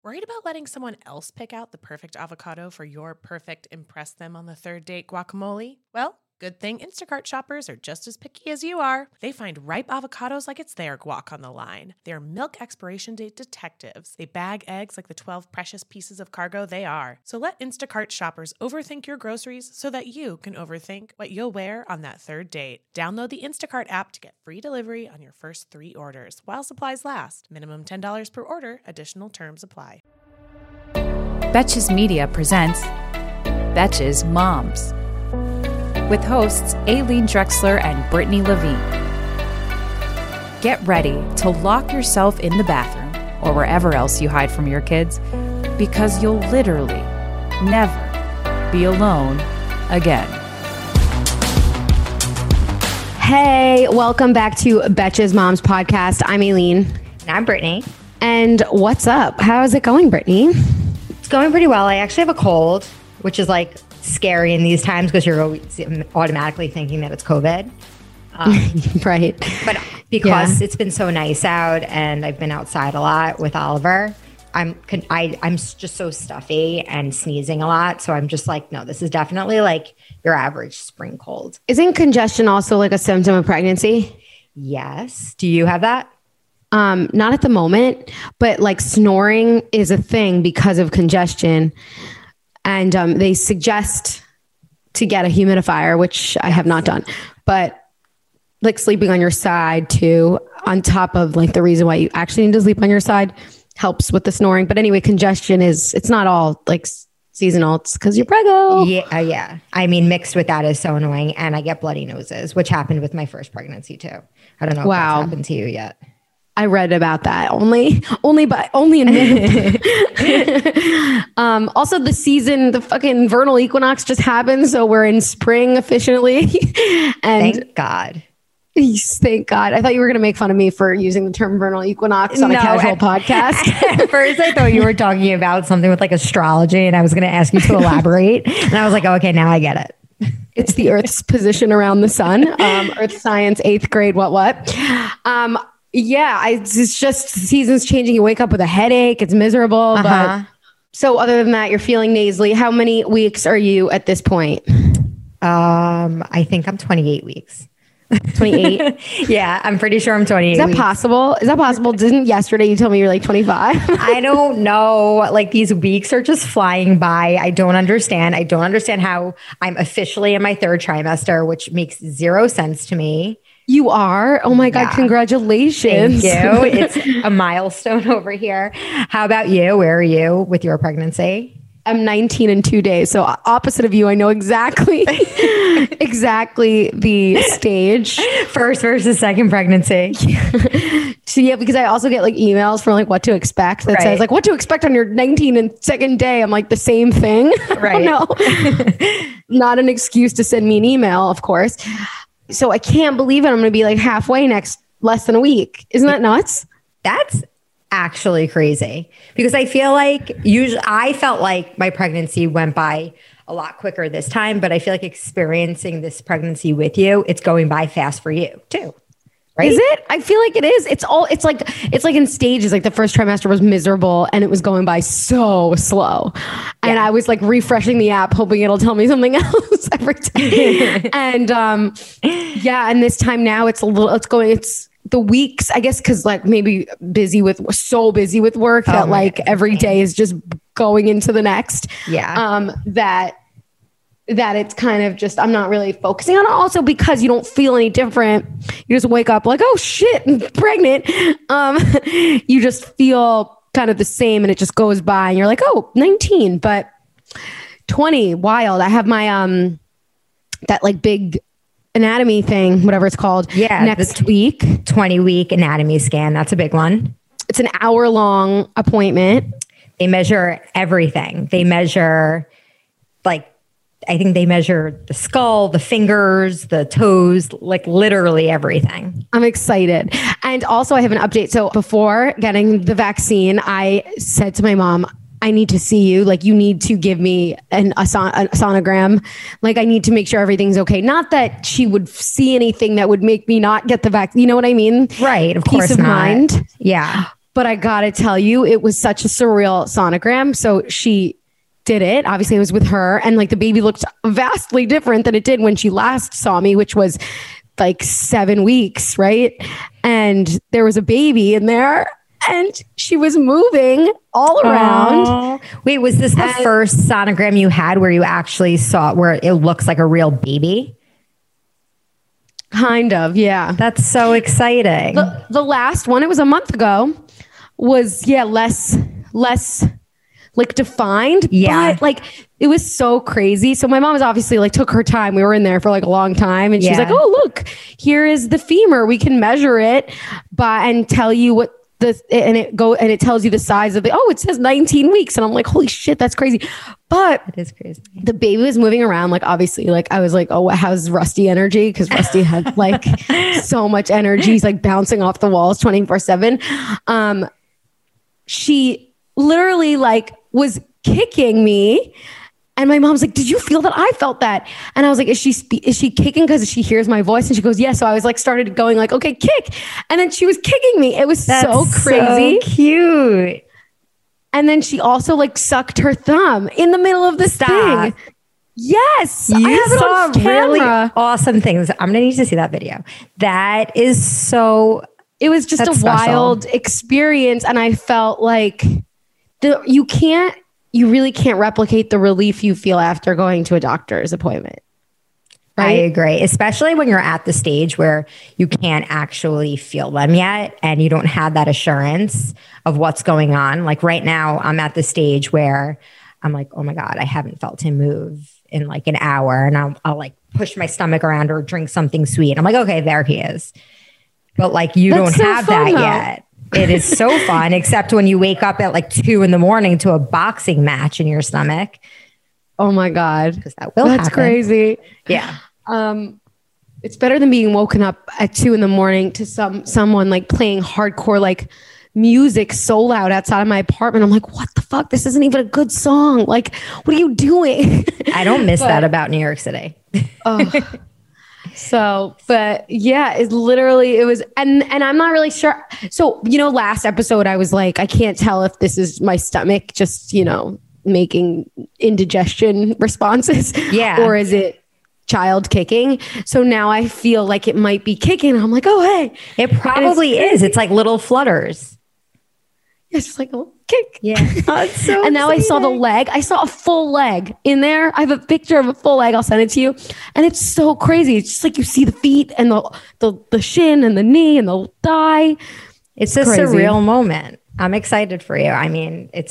Worried about letting someone else pick out the perfect avocado for your perfect impress them on the third date guacamole? Well, good thing Instacart shoppers are just as picky as you are. They find ripe avocados like it's their guac on the line. They're milk expiration date detectives. They bag eggs like the 12 precious pieces of cargo they are. So let Instacart shoppers overthink your groceries so that you can overthink what you'll wear on that third date. Download the Instacart app to get free delivery on your first 3 orders while supplies last. Minimum $10 per order. Additional terms apply. Betches Media presents Betches Moms with hosts Aileen Drexler and Brittany Levine. Get ready to lock yourself in the bathroom or wherever else you hide from your kids because you'll literally never be alone again. Hey, welcome back to Betches Moms podcast. I'm Aileen. And I'm Brittany. And what's up? How's it going, Brittany? It's going pretty well. I actually have a cold, which is like scary in these times because you're always automatically thinking that it's COVID. Right. But because it's been so nice out and I've been outside a lot with Oliver, I'm just so stuffy and sneezing a lot. So I'm just like, no, this is definitely like your average spring cold. Isn't congestion also like a symptom of pregnancy? Yes. Do you have that? Not at the moment, but like snoring is a thing because of congestion. And they suggest to get a humidifier, which I have not done, but like sleeping on your side too, on top of like the reason why you actually need to sleep on your side helps with the snoring. But anyway, congestion it's not all like seasonal. It's because you're preggo. Yeah. I mean, mixed with that is so annoying. And I get bloody noses, which happened with my first pregnancy too. I don't know if that's happened to you yet. I read about that only in also the season, the fucking vernal equinox just happened. So we're in spring officially. And thank God. Thank God. I thought you were going to make fun of me for using the term vernal equinox on a casual podcast. At first I thought you were talking about something with like astrology and I was going to ask you to elaborate. And I was like, oh, okay, now I get it. It's the Earth's position around the sun. Earth science, 8th grade, what? Yeah, it's just seasons changing. You wake up with a headache. It's miserable. But so other than that, you're feeling nasally. How many weeks are you at this point? I think I'm 28 weeks. 28? Yeah, I'm pretty sure I'm 28 Is that weeks. possible? Didn't yesterday you told me you're like 25? I don't know. Like these weeks are just flying by. I don't understand how I'm officially in my 3rd trimester, which makes 0 sense to me. You are? Oh my God, congratulations. Thank you. It's a milestone over here. How about you? Where are you with your pregnancy? I'm 19 in 2 days. So opposite of you, I know exactly the stage. First versus second pregnancy. So yeah, because I also get like emails from like what to expect that says like what to expect on your 19 and second day. I'm like the same thing. Right. No, not an excuse to send me an email, of course. So I can't believe it. I'm going to be like halfway less than a week. Isn't that nuts? That's actually crazy because I feel like I felt like my pregnancy went by a lot quicker this time, but I feel like experiencing this pregnancy with you, it's going by fast for you too. Right? Is it? I feel like it is. It's like in stages. Like the first trimester was miserable and it was going by so slow. And I was like refreshing the app, hoping it'll tell me something else every day. And and this time now it's the weeks, I guess, because like maybe so busy with work that like every day is just going into the next. Yeah. That it's kind of just, I'm not really focusing on it. Also because you don't feel any different. You just wake up like, oh shit, I'm pregnant. You just feel kind of the same and it just goes by and you're like, oh, 19, but 20, wild. I have my, that like big anatomy thing, whatever it's called. Yeah. Next week. 20-week anatomy scan. That's a big one. It's an hour-long appointment. They measure everything. They measure I think they measure the skull, the fingers, the toes, like literally everything. I'm excited. And also I have an update. So before getting the vaccine, I said to my mom, I need to see you. Like, you need to give me a sonogram. Like, I need to make sure everything's okay. Not that she would see anything that would make me not get the vaccine. You know what I mean? Right. Of Peace course of not. mind. Yeah. But I gotta tell you, it was such a surreal sonogram. So she did it. Obviously, it was with her. And like the baby looked vastly different than it did when she last saw me, which was like 7 weeks, right? And there was a baby in there and she was moving all around. Aww. Wait, was this the first sonogram you had where you actually saw it, where it looks like a real baby? Kind of, yeah. That's so exciting. The last one, it was a month ago, was less like defined. Yeah. But like it was so crazy. So my mom was obviously like took her time. We were in there for like a long time and she's like, oh, look, here is the femur. We can measure it and tell you what and it tells you the size of it says 19 weeks. And I'm like, holy shit, that's crazy. But it is crazy. The baby was moving around. Like, obviously, like I was like, oh, how's Rusty energy? Cause Rusty had like so much energy. He's like bouncing off the walls 24/7. She literally like was kicking me. And my mom's like, did you feel that? I felt that. And I was like, is she kicking because she hears my voice? And she goes, yeah. So I was like, started going like, okay, kick. And then she was kicking me. It was so crazy. So cute. And then she also like sucked her thumb in the middle of the thing. Yes. You I have it saw on camera. really awesome things. I'm going to need to see that video. That is so... It was just a wild experience. And I felt like you really can't replicate the relief you feel after going to a doctor's appointment. Right? I agree, especially when you're at the stage where you can't actually feel them yet and you don't have that assurance of what's going on. Like right now, I'm at the stage where I'm like, oh my God, I haven't felt him move in like an hour. And I'll like push my stomach around or drink something sweet. I'm like, okay, there he is. But like you don't have that yet. It is so fun, except when you wake up at like 2 a.m. to a boxing match in your stomach. Oh my God. Because that will happen. That's crazy. Yeah. It's better than being woken up at 2 a.m. to someone like playing hardcore like music so loud outside of my apartment. I'm like, what the fuck? This isn't even a good song. Like, what are you doing? I don't miss that about New York City. So, but yeah, it was, and I'm not really sure. So, last episode, I was like, I can't tell if this is my stomach just, making indigestion responses. Yeah. Or is it child kicking? So now I feel like it might be kicking. I'm like, oh, hey. It probably is. It's like little flutters. It's just like a little kick. Yeah. Oh, it's so and now exciting. I saw the leg. I saw a full leg in there. I have a picture of a full leg. I'll send it to you. And it's so crazy. It's just like you see the feet and the shin and the knee and the thigh. It's a surreal moment. I'm excited for you. I mean, it's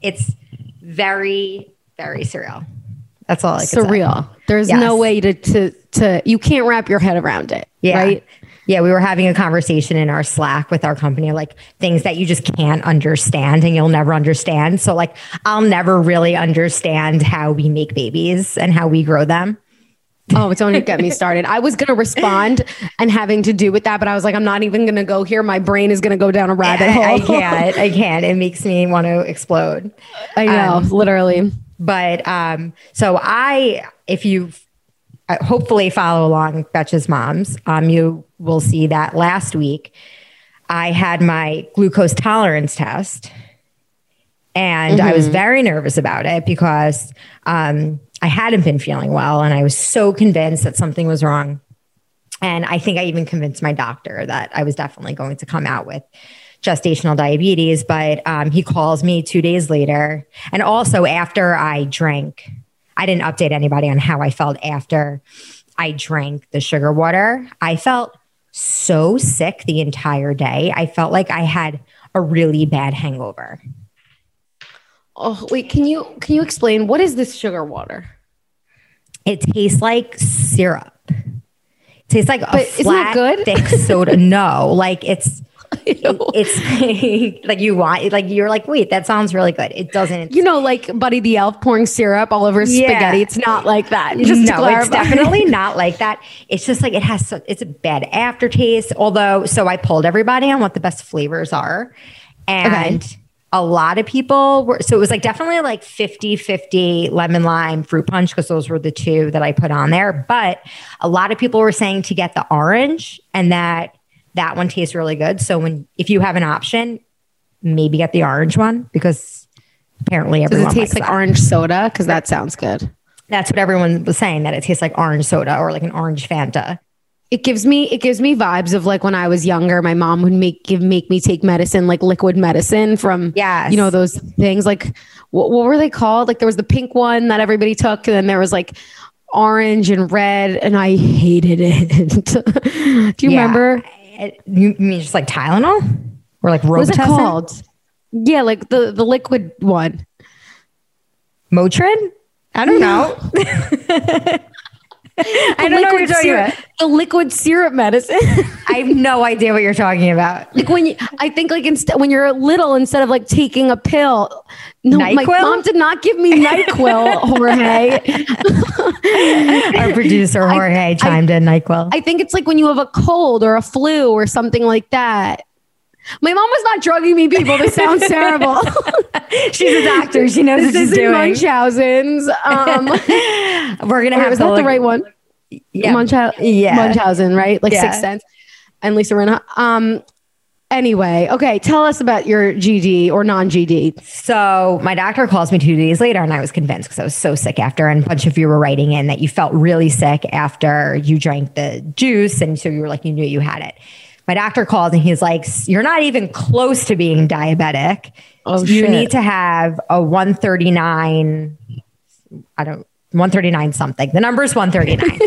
very, very surreal. That's all I can say. Surreal. There's no way to you can't wrap your head around it. Yeah. Right. Yeah, we were having a conversation in our Slack with our company, like things that you just can't understand and you'll never understand. So like, I'll never really understand how we make babies and how we grow them. Oh, don't even get me started. I was going to respond and having to do with that, but I was like, I'm not even going to go here. My brain is going to go down a rabbit hole. I can't. It makes me want to explode. I know, literally. But so if you hopefully follow along Betches Moms, you will see that last week I had my glucose tolerance test and I was very nervous about it because I hadn't been feeling well and I was so convinced that something was wrong. And I think I even convinced my doctor that I was definitely going to come out with gestational diabetes. But he calls me 2 days later. And also after I drank, I didn't update anybody on how I felt after I drank the sugar water. I felt so sick the entire day. I felt like I had a really bad hangover. Oh, wait, can you explain what is this sugar water? It tastes like syrup. It tastes like a flat, good? thick soda. No, like it's like you're like, wait, that sounds really good. It doesn't. Like Buddy the Elf pouring syrup all over his spaghetti. It's not like that. Just no, it's definitely not like that. It's just like it's a bad aftertaste. Although, so I polled everybody on what the best flavors are. And a lot of people so it was like definitely like 50-50 lemon lime fruit punch because those were the two that I put on there. But a lot of people were saying to get the orange and that one tastes really good. So if you have an option, maybe get the orange one because apparently everyone Does it taste likes like that. orange soda? Because that sounds good. That's what everyone was saying, that it tastes like orange soda or like an orange Fanta. It gives me vibes of like when I was younger, my mom would make me take medicine, like liquid medicine from, Yes. you know, those things like, what were they called? Like there was the pink one that everybody took. And then there was like orange and red and I hated it. Do you remember? You mean just like Tylenol or like Robitussin? What is it called? Yeah. Like the liquid one. Motrin? I don't know. I don't know what you're talking about. The liquid syrup medicine. I have no idea what you're talking about. Like I think like when you're little, instead of like taking a pill, no, my NyQuil? mom did not give me NyQuil, Jorge. Our producer Jorge chimed in NyQuil. I think it's like when you have a cold or a flu or something like that. My mom was not drugging me, people. This sounds terrible. She's a doctor. She knows what she's doing. Munchausen's. We're gonna have was to that look. the right one? Yeah. Yeah. Munchausen, right? Like Yeah. Sixth Sense. And Lisa Rinna. Anyway, okay. Tell us about your GD or non-GD. So my doctor calls me 2 days later and I was convinced because I was so sick after, and a bunch of you were writing in that you felt really sick after you drank the juice. And so you were like, you knew you had it. My doctor called and he's like, you're not even close to being diabetic. Oh, you shit. need to have a 139 something. The number is 139.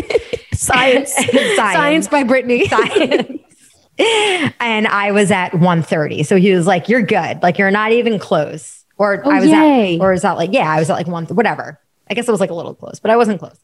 Science by Brittany. Science. And I was at 130. So he was like, you're good. Like, you're not even close. Or I was yay. or is that like, yeah, I was at like whatever. I guess it was like a little close, but I wasn't close.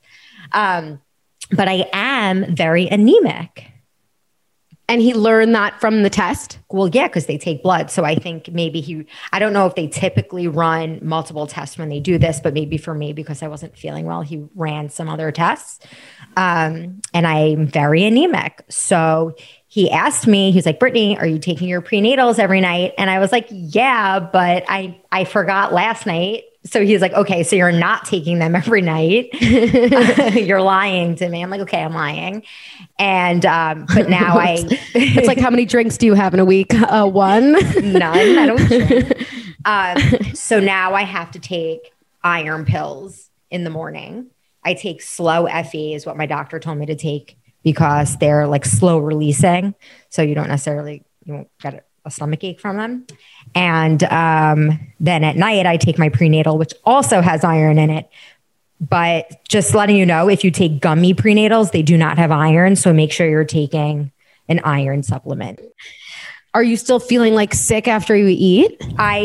But I am very anemic. And he learned that from the test? Well, yeah, because they take blood. So I think maybe I don't know if they typically run multiple tests when they do this, but maybe for me, because I wasn't feeling well, he ran some other tests. And I'm very anemic. So he asked me, he's like, Brittany, are you taking your prenatals every night? And I was like, yeah, but I forgot last night. So he's like, okay, so you're not taking them every night. You're lying to me. I'm like, okay, I'm lying. And, but now It's like, how many drinks do you have in a week? One? None. I don't drink. So now I have to take iron pills in the morning. I take slow FE is what my doctor told me to take because they're like slow releasing. So you won't get a stomach ache from them. And then at night I take my prenatal, which also has iron in it. But just letting you know, if you take gummy prenatals, they do not have iron. So make sure you're taking an iron supplement. Are you still feeling like sick after you eat?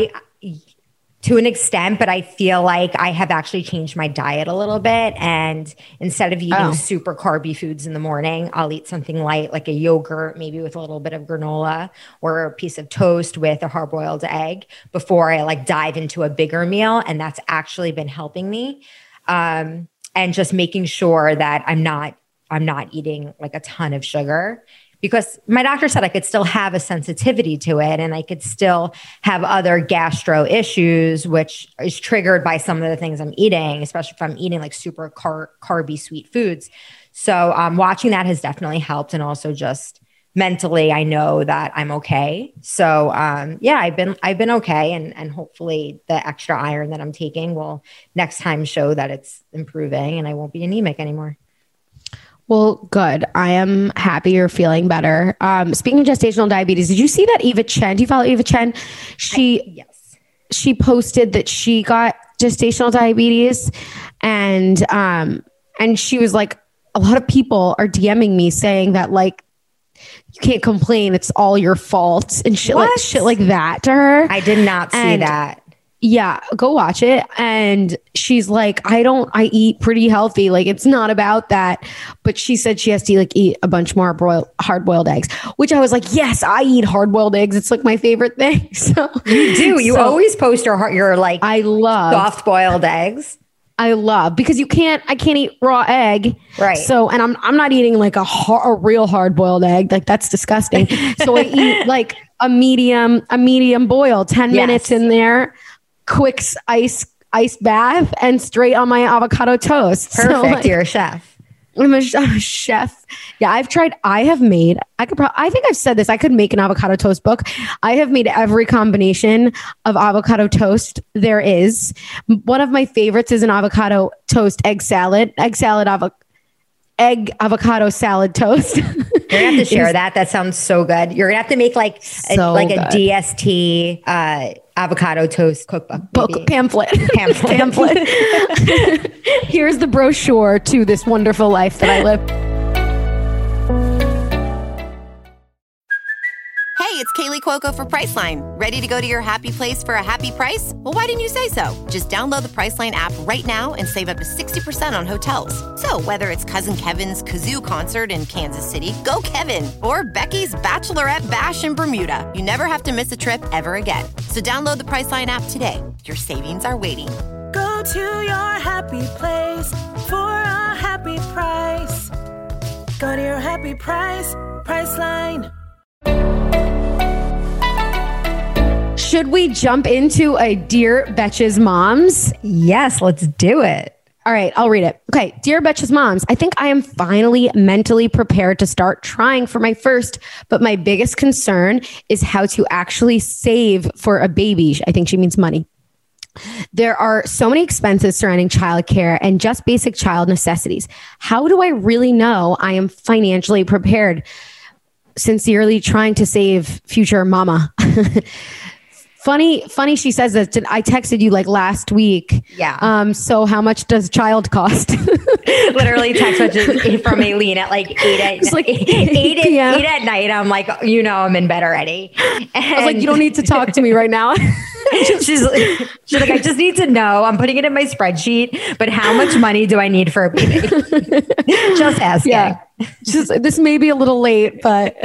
To an extent, but I feel like I have actually changed my diet a little bit. And instead of eating super carby foods in the morning, I'll eat something light, like a yogurt, maybe with a little bit of granola or a piece of toast with a hard-boiled egg before I like dive into a bigger meal. And that's actually been helping me. And just making sure that I'm not eating like a ton of sugar. Because my doctor said I could still have a sensitivity to it and I could still have other gastro issues, which is triggered by some of the things I'm eating, especially if I'm eating like super carby sweet foods. So watching that has definitely helped. And also just mentally, I know that I'm okay. So yeah, I've been okay. And hopefully the extra iron that I'm taking will next time show that it's improving and I won't be anemic anymore. Well, good. I am happy you're feeling better. Speaking of gestational diabetes, did you see that Eva Chen? Do you follow Eva Chen? Yes. She posted that she got gestational diabetes and she was like, a lot of people are DMing me saying that like, you can't complain. It's all your fault and shit like that to her. I did not see that. Yeah, go watch it. And she's like, I eat pretty healthy. Like, it's not about that. But she said she has to eat a bunch more hard-boiled eggs, which I was like, yes, I eat hard-boiled eggs. It's like my favorite thing. So you do. You always post your like, I love soft-boiled eggs. I love because I can't eat raw egg. Right. So, and I'm not eating like a real hard boiled egg. Like that's disgusting. So I eat like a medium boil, 10 minutes in there, quick ice bath and straight on my avocado toast. Perfect. So, like, you're a chef. I'm a chef. Yeah, I think I've said this. I could make an avocado toast book. I have made every combination of avocado toast there is. One of my favorites is an avocado toast egg avocado salad toast. You're gonna have to share that. That sounds so good. You're gonna have to make like a DST avocado toast cookbook pamphlet. Here's the brochure to this wonderful life that I live. Hey, it's Kaylee Cuoco for Priceline. Ready to go to your happy place for a happy price? Well, why didn't you say so? Just download the Priceline app right now and save up to 60% on hotels. So whether it's Cousin Kevin's Kazoo Concert in Kansas City, go Kevin, or Becky's Bachelorette Bash in Bermuda, you never have to miss a trip ever again. So download the Priceline app today. Your savings are waiting. Go to your happy place for a happy price. Go to your happy price, Priceline. Should we jump into a Dear Betches Moms? Yes, let's do it. All right, I'll read it. Okay, Dear Betches Moms, I think I am finally mentally prepared to start trying for my first, but my biggest concern is how to actually save for a baby. I think she means money. There are so many expenses surrounding childcare and just basic child necessities. How do I really know I am financially prepared? Sincerely trying to save future mama. Funny. She says that I texted you like last week. Yeah. So how much does child cost? Literally text messages from Aileen at like 8 at night. I'm like, I'm in bed already. And I was like, you don't need to talk to me right now. she's like, I just need to know. I'm putting it in my spreadsheet, but how much money do I need for a baby? Just asking. Yeah. This may be a little late, but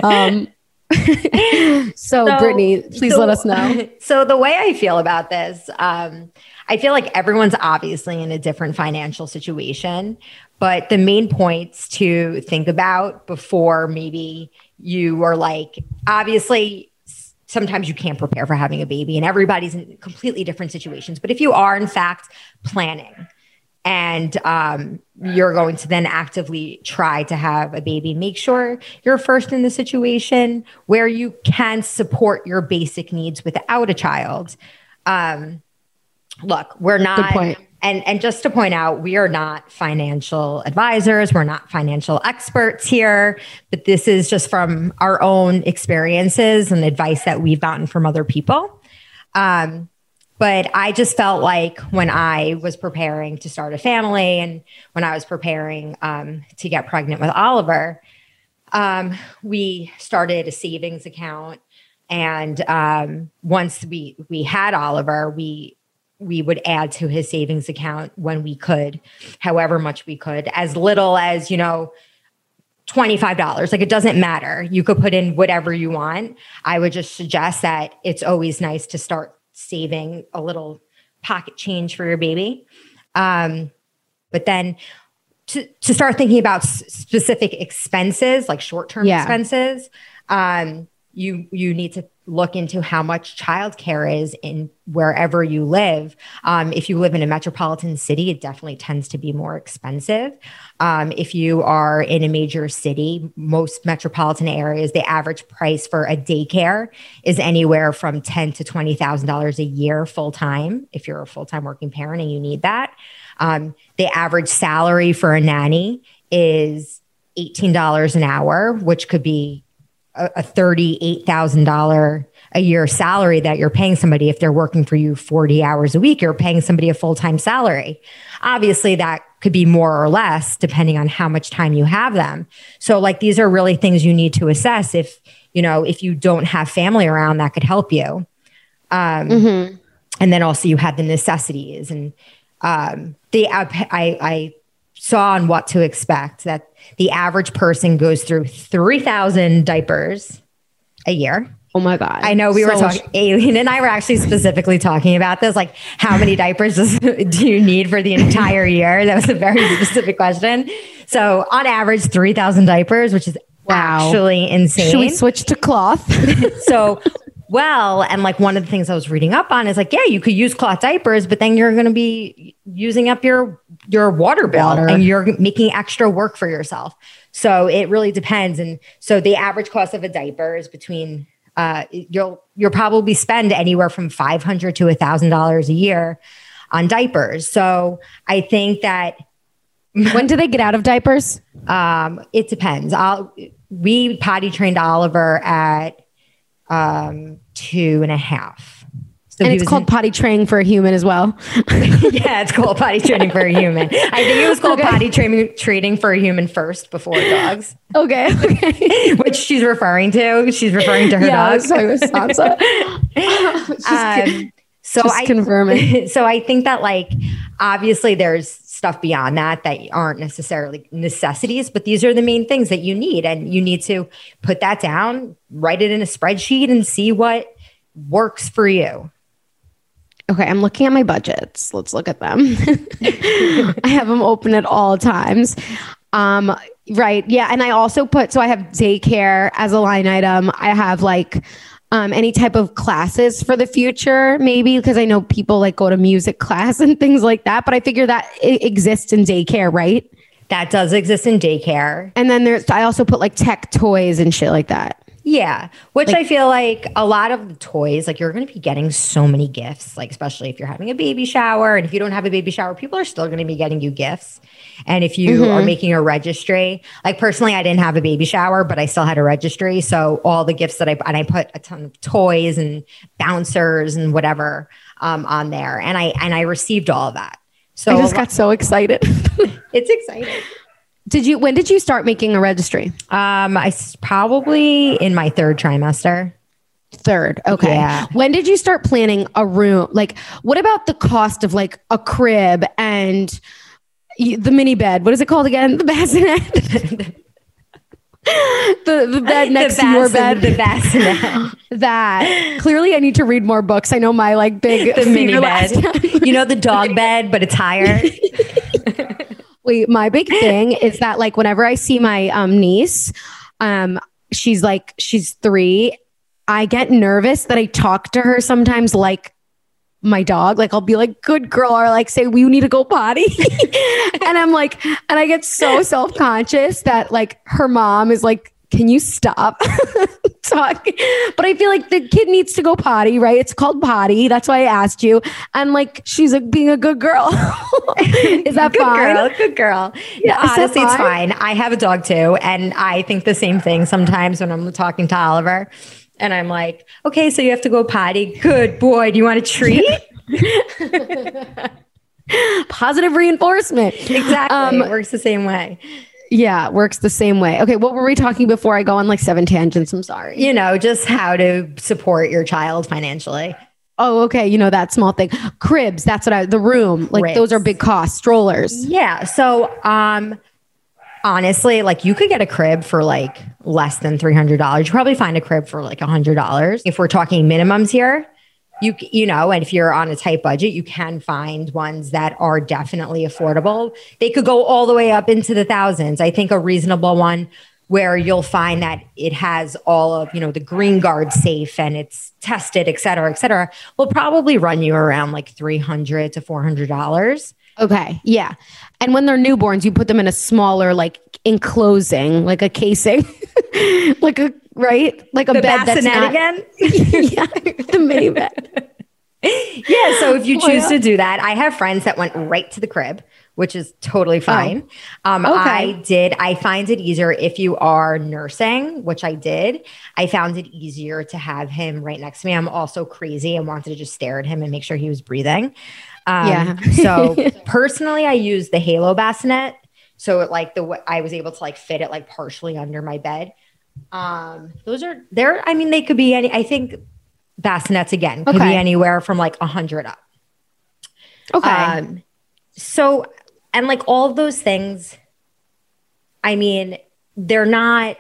so Brittany, please let us know. So the way I feel about this, I feel like everyone's obviously in a different financial situation, but the main points to think about before maybe you are like, obviously sometimes you can't prepare for having a baby and everybody's in completely different situations. But if you are in fact planning and you're going to then actively try to have a baby, make sure you're first in the situation where you can support your basic needs without a child. Look, we're not, good point. And just to point out, we are not financial advisors. We're not financial experts here, but this is just from our own experiences and advice that we've gotten from other people. But I just felt like when I was preparing to start a family and when I was preparing to get pregnant with Oliver, we started a savings account. And once we had Oliver, we would add to his savings account when we could, however much we could, as little as, $25. Like, it doesn't matter. You could put in whatever you want. I would just suggest that it's always nice to start saving a little pocket change for your baby. But then to start thinking about specific expenses, like short-term expenses, you need to look into how much childcare is in wherever you live. If you live in a metropolitan city, it definitely tends to be more expensive. If you are in a major city, most metropolitan areas, the average price for a daycare is anywhere from $10,000 to $20,000 a year full time. If you're a full-time working parent and you need that, the average salary for a nanny is $18 an hour, which could be a $38,000 a year salary that you're paying somebody. If they're working for you 40 hours a week, you're paying somebody a full-time salary. Obviously that could be more or less depending on how much time you have them. So like, these are really things you need to assess if you don't have family around that could help you. And then also you have the necessities and I saw on What to Expect that the average person goes through 3,000 diapers a year. Oh my God. I know we were talking, Aileen and I were actually specifically talking about this, like how many diapers do you need for the entire year? That was a very specific question. So on average, 3,000 diapers, which is actually insane. Should we switch to cloth? And like one of the things I was reading up on is like, yeah, you could use cloth diapers, but then you're going to be using up your your water bill and you're making extra work for yourself. So it really depends. And so the average cost of a diaper is between, you'll probably spend anywhere from $500 to $1,000 a year on diapers. So I think that when do they get out of diapers? It depends. We potty trained Oliver at 2.5. So and it's called potty training for a human as well. Yeah, it's called potty training for a human. I think it was called potty training for a human first before dogs. Okay. Which she's referring to. She's referring to her dogs. So I confirming. So I think that like, obviously there's stuff beyond that aren't necessarily necessities, but these are the main things that you need. And you need to put that down, write it in a spreadsheet and see what works for you. Okay, I'm looking at my budgets. Let's look at them. I have them open at all times. Right. Yeah. And I also so I have daycare as a line item. I have like any type of classes for the future, maybe, because I know people like go to music class and things like that. But I figure that it exists in daycare, right? That does exist in daycare. And then I also put like tech toys and shit like that. Yeah. Which I feel like a lot of the toys, like you're going to be getting so many gifts, like especially if you're having a baby shower. And if you don't have a baby shower, people are still going to be getting you gifts. And if you are making a registry, like personally, I didn't have a baby shower, but I still had a registry. So all the gifts that I put a ton of toys and bouncers and whatever on there. And I received all of that. So I just got so excited. It's exciting. When did you start making a registry? I probably in my third trimester. Third. Okay. Yeah. When did you start planning a room? Like, what about the cost of like a crib and the mini bed? What is it called again? The bassinet. the bed next to your bed. The bassinet. That clearly I need to read more books. I know my like big the mini bed. You know, the dog bed, but it's higher. Wait, my big thing is that like whenever I see my niece, she's 3. I get nervous that I talk to her sometimes like my dog. Like I'll be like, good girl, or like say, we need to go potty. And I'm like, and I get so self-conscious that like her mom is like, can you stop talking? But I feel like the kid needs to go potty, right? It's called potty. That's why I asked you. And like, she's like being a good girl. Is that good fine? Girl, good girl. Yeah, honestly, it's fine. I have a dog too. And I think the same thing sometimes when I'm talking to Oliver and I'm like, okay, so you have to go potty. Good boy. Do you want a treat? Positive reinforcement. Exactly. It works the same way. Yeah, it works the same way. Okay, what were we talking before I go on like 7 tangents? I'm sorry. You know, just how to support your child financially. Oh, okay. You know, that small thing. Cribs, that's what the room. Like Cribs. Those are big costs. Strollers. Yeah. So honestly, like you could get a crib for like less than $300. You probably find a crib for like $100. If we're talking minimums here, you know, and if you're on a tight budget, you can find ones that are definitely affordable. They could go all the way up into the thousands. I think a reasonable one where you'll find that it has all of, you know, the Green Guard safe and it's tested, et cetera, will probably run you around like $300 to $400. Okay. Yeah. And when they're newborns, you put them in a smaller, like enclosing, like a casing, like a, right? Like a the bed that's not again. Yeah, the mini bed. Yeah. So if you choose to do that, I have friends that went right to the crib, which is totally fine. Okay. I find it easier if you are nursing, which I did. I found it easier to have him right next to me. I'm also crazy and wanted to just stare at him and make sure he was breathing. So personally, I use the Halo bassinet. So it like I was able to like fit it like partially under my bed. Those are there. I mean, they could be any, I think bassinets again, could be anywhere from like 100 up. Okay. So, and like all of those things, I mean, they're not,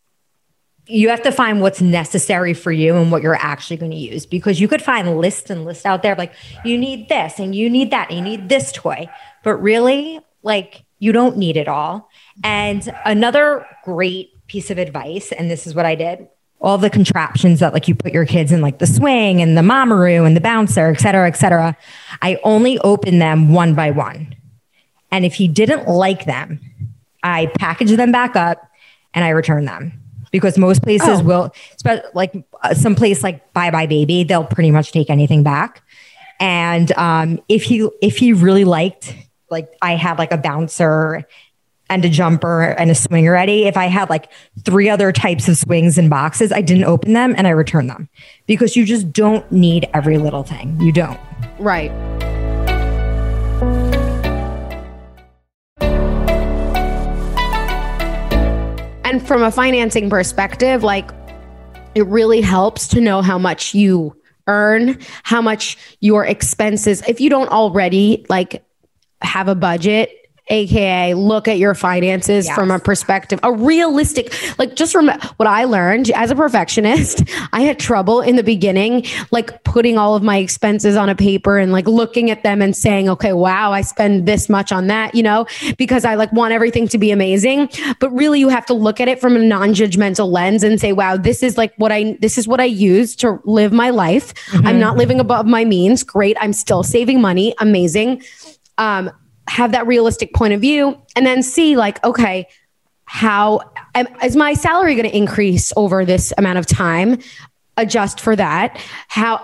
you have to find what's necessary for you and what you're actually going to use, because you could find lists and lists out there like you need this and you need that and you need this toy, but really like you don't need it all. And another great piece of advice, and this is what I did, all the contraptions that like you put your kids in, like the swing and the Mamaroo and the bouncer, et cetera, I only open them one by one. And if he didn't like them, I package them back up and I return them. Because most places will, like some place like Bye Bye Baby, they'll pretty much take anything back. And if he really liked, like I had like a bouncer and a jumper and a swing already. If I had like 3 other types of swings in boxes, I didn't open them and I returned them, because you just don't need every little thing. You don't. Right. And from a financing perspective, like it really helps to know how much you earn, how much your expenses, if you don't already like have a budget, AKA look at your finances from a perspective, a realistic, like just remember what I learned as a perfectionist. I had trouble in the beginning, like putting all of my expenses on a paper and like looking at them and saying, okay, wow, I spend this much on that, you know, because I like want everything to be amazing. But really you have to look at it from a non-judgmental lens and say, wow, this is what I use to live my life. I'm not living above my means. Great. I'm still saving money. Amazing. Have that realistic point of view, and then see like, okay, how is my salary going to increase over this amount of time? Adjust for that. How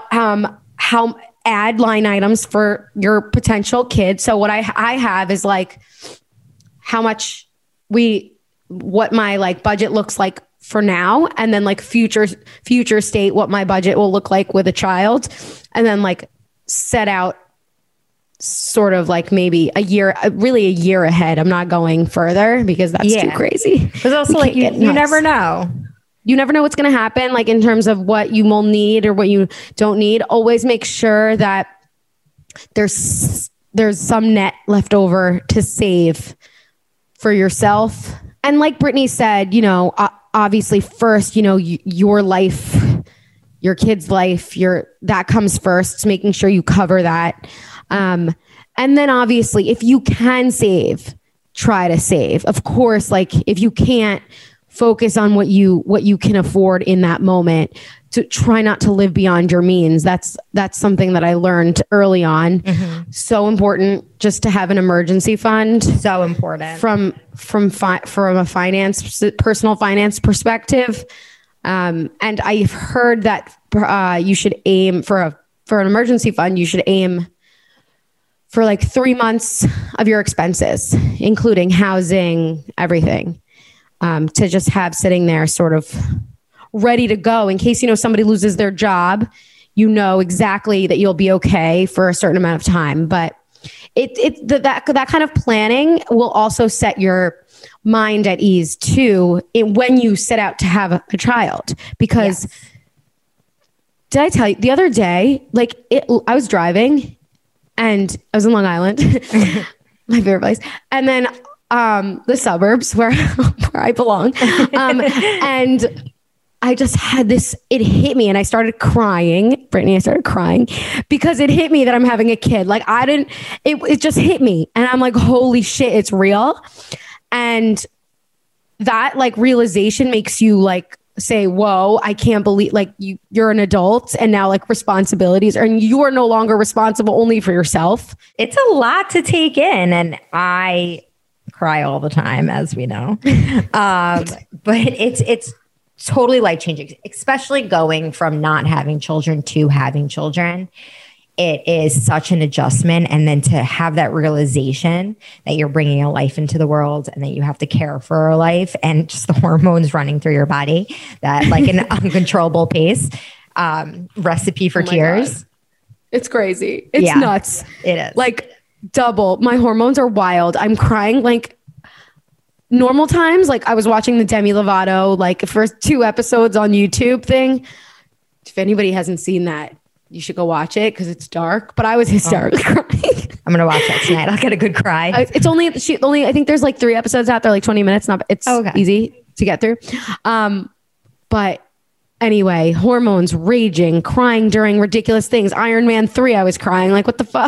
add line items for your potential kid. So what I have is like how much what my like budget looks like for now, and then like future state, what my budget will look like with a child, and then like set out sort of like maybe a year ahead. I'm not going further because that's too crazy. Because also like you never know. You never know what's going to happen, like in terms of what you will need or what you don't need. Always make sure that there's some net left over to save for yourself. And like Brittany said, you know, obviously first, you know, your life, your kid's life, that comes first, making sure you cover that. And then obviously if you can save, try to save. Of course, like if you can't, focus on what you can afford in that moment, to try not to live beyond your means. That's something that I learned early on. So important just to have an emergency fund. So important from a personal finance perspective. And I've heard that, you should aim for an emergency fund. You should aim for like 3 months of your expenses, including housing, everything, to just have sitting there sort of ready to go in case, you know, somebody loses their job, you know exactly that you'll be okay for a certain amount of time. But that kind of planning will also set your mind at ease too when you set out to have a child. Because did I tell you the other day, like I was driving and I was in Long Island, my favorite place. And then the suburbs where I belong. And I just had this, it hit me and I started crying. Brittany, I started crying because it hit me that I'm having a kid. Like it just hit me. And I'm like, holy shit, it's real. And that like realization makes you like say, whoa, I can't believe like you're an adult and now like responsibilities, and you are no longer responsible only for yourself. It's a lot to take in. And I cry all the time, as we know. But it's totally life changing, especially going from not having children to having children. It is such an adjustment. And then to have that realization that you're bringing a life into the world and that you have to care for a life, and just the hormones running through your body, that like an uncontrollable pace, recipe for tears. God. It's crazy. It's nuts. It is like double. My hormones are wild. I'm crying like normal times. Like I was watching the Demi Lovato, like first 2 episodes on YouTube thing. If anybody hasn't seen that, you should go watch it because it's dark, but I was hysterically crying. I'm going to watch that tonight. I'll get a good cry. It's only, I think there's like 3 episodes out there, like 20 minutes. It's easy to get through. But anyway, hormones raging, crying during ridiculous things. Iron Man 3, I was crying. Like, what the fuck?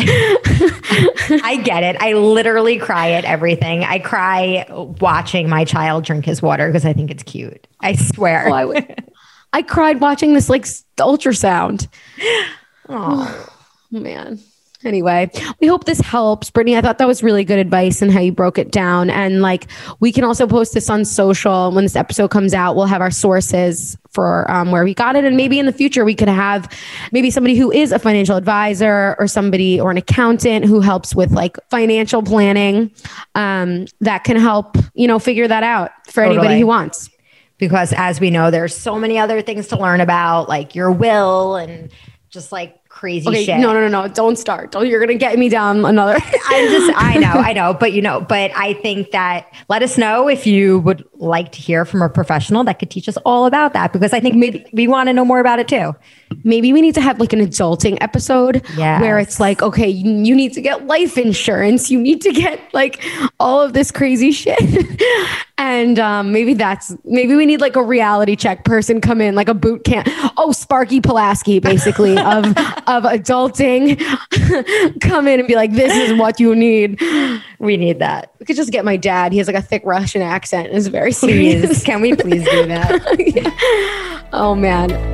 I get it. I literally cry at everything. I cry watching my child drink his water because I think it's cute. I swear. I cried watching this like ultrasound. Oh man. Anyway, we hope this helps. Brittany, I thought that was really good advice and how you broke it down. And like, we can also post this on social. When this episode comes out, we'll have our sources for where we got it. And maybe in the future, we could have maybe somebody who is a financial advisor or somebody or an accountant who helps with like financial planning that can help, figure that out for anybody who wants. Because as we know, there's so many other things to learn about, like your will and just like crazy shit. No. Don't start. You're going to get me down another. I know. But I think that let us know if you would like to hear from a professional that could teach us all about that, because I think maybe we want to know more about it too. Maybe we need to have like an adulting episode where it's like, okay, you need to get life insurance. You need to get like all of this crazy shit. And maybe we need like a reality check person come in, like a boot camp. Oh, Sparky Pulaski, basically of adulting, come in and be like, this is what you need. We need that. We could just get my dad. He has like a thick Russian accent and is very serious. Please, can we please do that? Oh man.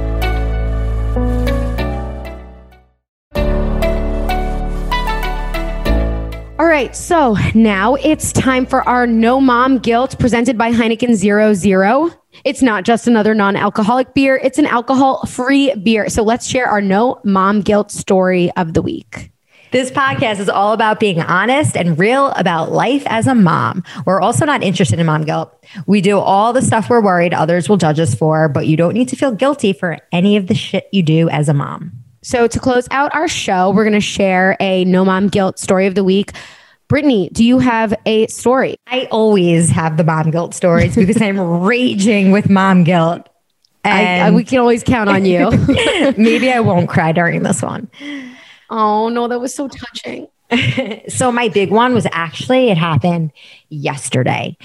All right, so now it's time for our No Mom Guilt presented by Heineken 0.0. It's not just another non-alcoholic beer. It's an alcohol-free beer. So let's share our No Mom Guilt story of the week. This podcast is all about being honest and real about life as a mom. We're also not interested in mom guilt. We do all the stuff we're worried others will judge us for, but you don't need to feel guilty for any of the shit you do as a mom. So to close out our show, we're going to share a No Mom Guilt story of the week. Brittany, do you have a story? I always have the mom guilt stories because I'm raging with mom guilt. And we can always count on you. Maybe I won't cry during this one. Oh, no, that was so touching. So my big one was actually, it happened yesterday.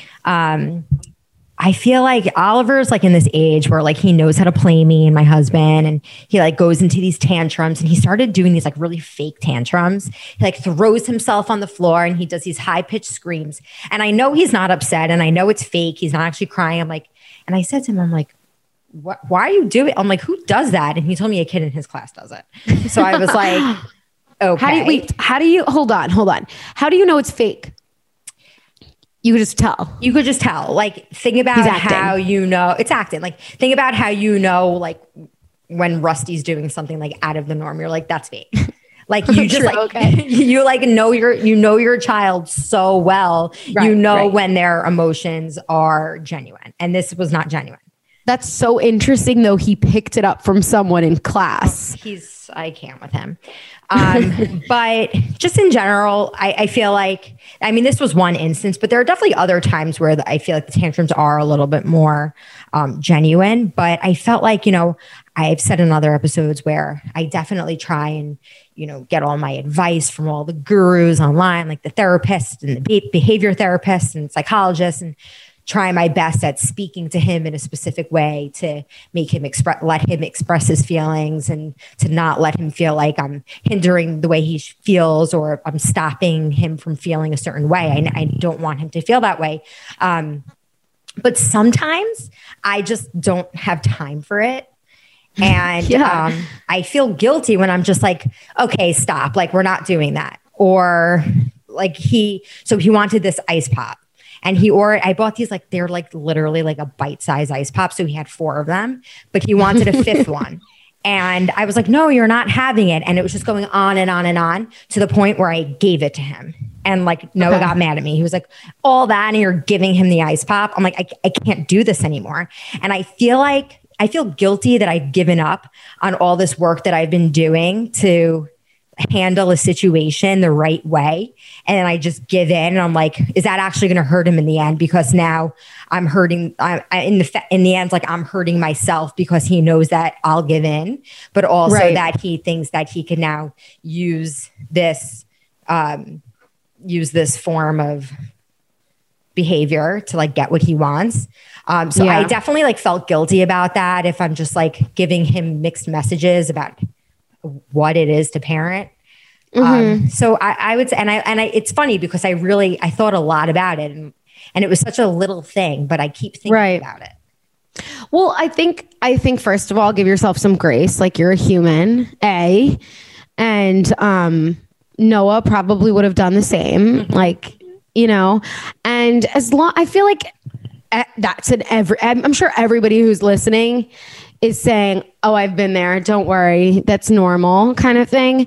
I feel like Oliver's like in this age where like he knows how to play me and my husband, and he like goes into these tantrums, and he started doing these like really fake tantrums. He like throws himself on the floor and he does these high pitched screams. And I know he's not upset and I know it's fake. He's not actually crying. And I said to him, I'm like, why are you doing it? I'm like, who does that? And he told me a kid in his class does it. So I was like, okay. Hold on. How do you know it's fake? You could just tell. Like, think about how you know it's acting. Like, think about how you know, like when Rusty's doing something like out of the norm, you're like, that's fake. Like you just you like know your child so well. Right, when their emotions are genuine, and this was not genuine. That's so interesting, though. He picked it up from someone in class. I can't with him. But just in general, I feel like, I mean, this was one instance, but there are definitely other times where I feel like the tantrums are a little bit more genuine. But I felt like, I've said in other episodes where I definitely try and, get all my advice from all the gurus online, like the therapists and the behavior therapists and psychologists, and try my best at speaking to him in a specific way to make him let him express his feelings, and to not let him feel like I'm hindering the way he feels or I'm stopping him from feeling a certain way. I don't want him to feel that way. But sometimes I just don't have time for it. And I feel guilty when I'm just like, okay, stop. Like, we're not doing that. Or like he wanted this ice pop. And I bought these, like, they're like literally like a bite-sized ice pop. So he had 4 of them, but he wanted a 5th one. And I was like, no, you're not having it. And it was just going on and on and on to the point where I gave it to him. And like, Noah got mad at me. He was like, all that, and you're giving him the ice pop. I'm like, I can't do this anymore. And I feel guilty that I've given up on all this work that I've been doing to handle a situation the right way. And then I just give in, and I'm like, is that actually going to hurt him in the end? Because now I'm hurting. In the end, like, I'm hurting myself because he knows that I'll give in, but also that he thinks that he can now use this form of behavior to like get what he wants. I definitely like felt guilty about that. If I'm just like giving him mixed messages about what it is to parent. So I would say, and it's funny because I thought a lot about it, and it was such a little thing, but I keep thinking about it. Well, I think first of all, give yourself some grace. Like, you're a human, and Noah probably would have done the same. Like, you know, and as long, I feel like that's I'm sure everybody who's listening is saying, oh, I've been there. Don't worry. That's normal kind of thing.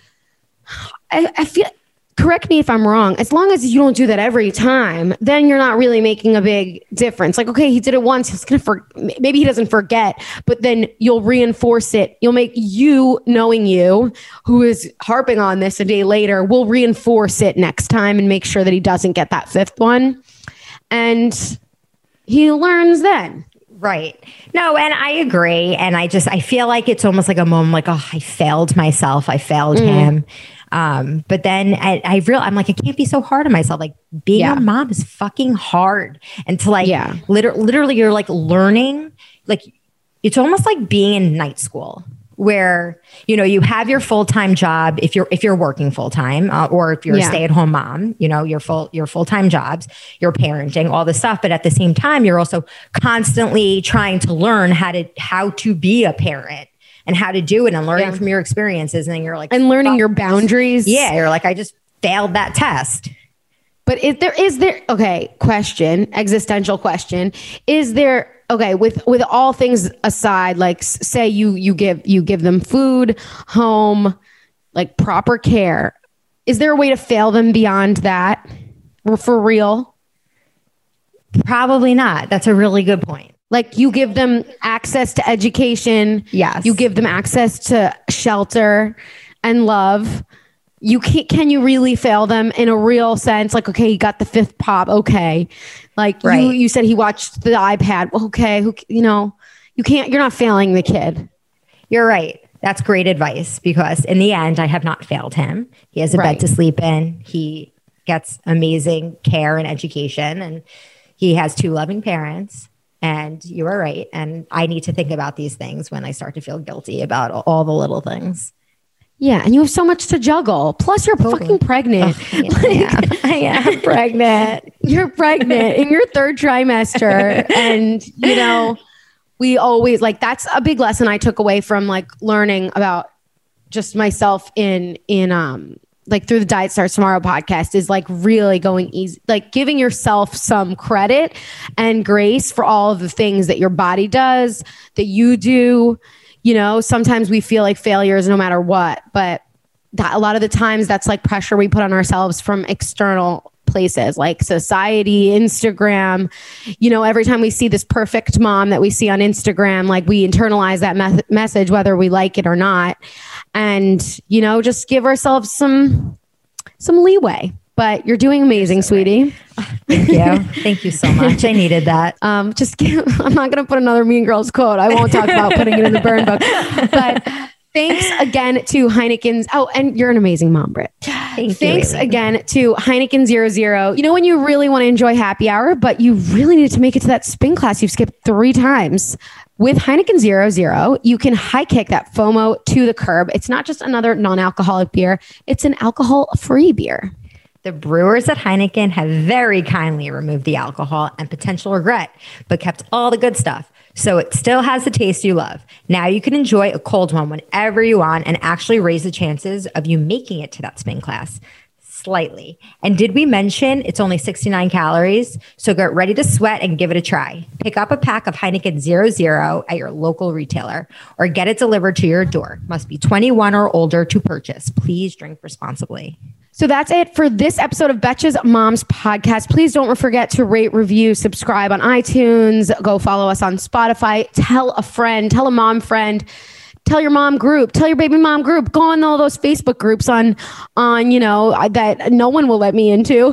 I feel, correct me if I'm wrong. As long as you don't do that every time, then you're not really making a big difference. Like, okay, he did it once. He's going to maybe he doesn't forget, but then you'll reinforce it. You'll make you, knowing you, who is harping on this a day later, will reinforce it next time and make sure that he doesn't get that fifth one. And he learns then. Right. No, and I agree. And I feel like it's almost like a moment like, oh, I failed myself. I failed him. But then I'm like, I can't be so hard on myself. Like being a mom is fucking hard. And to like, literally you're like learning, like it's almost like being in night school where, you know, you have your full-time job if you're working full-time or if you're a stay-at-home mom, you know, your full-time jobs, you're parenting, all this stuff. But at the same time, you're also constantly trying to learn how to be a parent and how to do it and learning from your experiences. And then you're like, and learning your boundaries. Yeah. You're like, I just failed that test. But existential question. Is there, okay, with all things aside, like say you give them food, home, like proper care. Is there a way to fail them beyond that? For real? Probably not. That's a really good point. Like you give them access to education. Yes. You give them access to shelter and love. Can you really fail them in a real sense? Like, okay, he got the fifth pop. Okay. Like you said he watched the iPad. Okay. You're not failing the kid. You're right. That's great advice because in the end, I have not failed him. He has a bed to sleep in. He gets amazing care and education and he has 2 loving parents. And you are right. And I need to think about these things when I start to feel guilty about all the little things. Yeah. And you have so much to juggle. Plus you're fucking pregnant. I am pregnant. You're pregnant in your 3rd trimester. And, you know, we always that's a big lesson I took away from like learning about just myself in like through the Diet Starts Tomorrow podcast is like really going easy, like giving yourself some credit and grace for all of the things that your body does, that you do. You know, sometimes we feel like failures no matter what, but a lot of the times that's like pressure we put on ourselves from external places like society, Instagram. You know, every time we see this perfect mom that we see on Instagram, like we internalize that message, whether we like it or not. And, you know, just give ourselves some leeway. But you're doing amazing, sweetie. Thank you. Thank you so much. I needed that. I'm not going to put another Mean Girls quote. I won't talk about putting it in the burn book. But thanks again to Heineken's. Oh, and you're an amazing mom, Britt. Thanks again to Heineken 00. You know, when you really want to enjoy happy hour, but you really need to make it to that spin class you've skipped 3 times. With Heineken 00, you can high kick that FOMO to the curb. It's not just another non-alcoholic beer. It's an alcohol-free beer. The brewers at Heineken have very kindly removed the alcohol and potential regret, but kept all the good stuff. So it still has the taste you love. Now you can enjoy a cold one whenever you want and actually raise the chances of you making it to that spin class slightly. And did we mention it's only 69 calories? So get ready to sweat and give it a try. Pick up a pack of Heineken 00 at your local retailer or get it delivered to your door. Must be 21 or older to purchase. Please drink responsibly. So that's it for this episode of Betches Moms Podcast. Please don't forget to rate, review, subscribe on iTunes. Go follow us on Spotify. Tell a friend, tell a mom friend, tell your mom group, tell your baby mom group. Go on all those Facebook groups on you know, that no one will let me into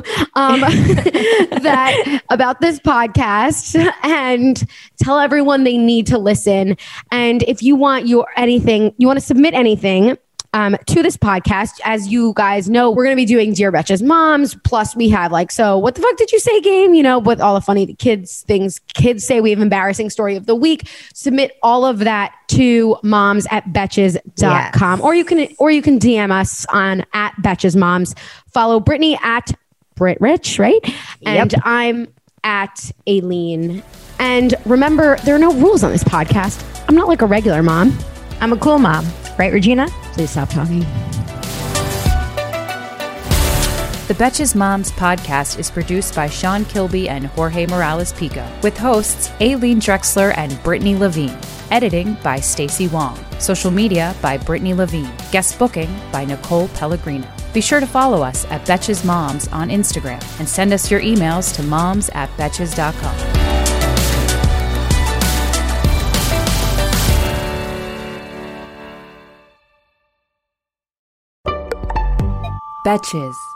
that about this podcast, and tell everyone they need to listen. And if you want you want to submit anything to this podcast, as you guys know, we're going to be doing Dear Betches Moms. Plus we have like, so what the fuck did you say game? You know, with all the funny kids say. We have embarrassing story of the week. Submit all of that to moms@betches.com. Yes. Or you can DM us on @BetchesMoms. Follow Brittany at BritRich, right? Yep. And I'm at Aileen. And remember, there are no rules on this podcast. I'm not like a regular mom. I'm a cool mom. Right, Regina? Please stop talking. The Betches Moms podcast is produced by Sean Kilby and Jorge Morales-Pico, with hosts Aileen Drexler and Brittany Levine. Editing by Stacey Wong. Social media by Brittany Levine. Guest booking by Nicole Pellegrino. Be sure to follow us at Betches Moms on Instagram and send us your emails to moms@betches.com. Betches.